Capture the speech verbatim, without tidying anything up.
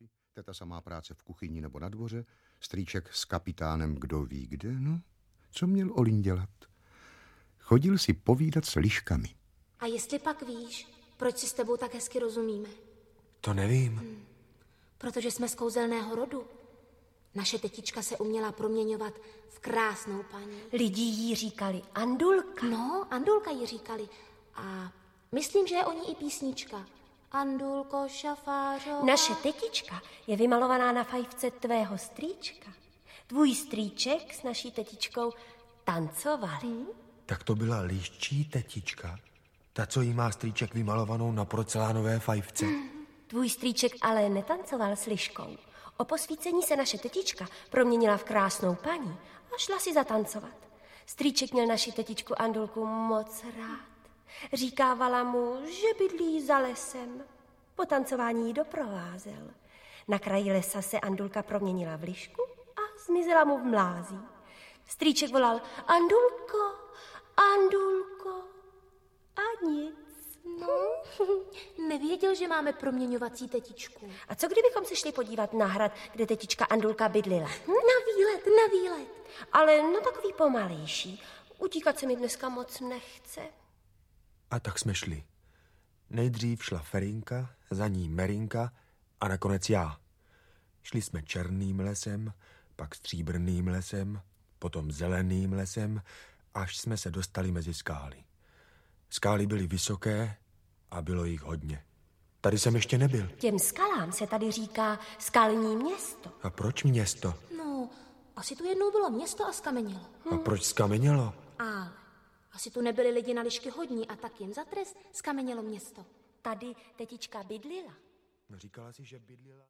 práci, teta samá práce v kuchyni nebo na dvoře, strýček s kapitánem kdo ví kde, no, co měl Olín dělat? Chodil si povídat s liškami. A jestli pak víš, proč si s tebou tak hezky rozumíme? To nevím. Hmm. Protože jsme z kouzelného rodu. Naše tetička se uměla proměňovat v krásnou paní. Lidi jí říkali Andulka. No, Andulka jí říkali. A myslím, že je o ní i písnička. Andulko šafářová. Naše tetička je vymalovaná na fajfce tvého strýčka. Tvůj strýček s naší tetičkou tancovali. Hmm? Tak to byla liščí tetička. Ta, co jí má strýček vymalovanou na porcelánové fajfce. Hmm. Tvůj strýček ale netancoval s liškou. O posvícení se naše tetička proměnila v krásnou paní a šla si zatancovat. Strýček měl naši tetičku Andulku moc rád. Říkávala mu, že bydlí za lesem. Po tancování ji doprovázel. Na kraji lesa se Andulka proměnila v lišku a zmizela mu v mlází. Strýček volal Andulko, Andulko a nic. No, nevěděl, že máme proměňovací tetičku. A co kdybychom se šli podívat na hrad, kde tetička Andulka bydlila? Hm? Na výlet, na výlet. Ale na takový pomalejší. Utíkat se mi dneska moc nechce. A tak jsme šli. Nejdřív šla Ferinka, za ní Merinka a nakonec já. Šli jsme černým lesem, pak stříbrným lesem, potom zeleným lesem, až jsme se dostali mezi skály. Skály byly vysoké a bylo jich hodně. Tady jsem ještě nebyl. Těm skalám se tady říká skalní město. A proč město? No, asi tu jednou bylo město a skamenělo. A proč skamenělo? Ale asi tu nebyli lidi na lišky hodní a tak jim za trest skamenělo město. Tady tetička bydlila. Říkala si, že bydlila...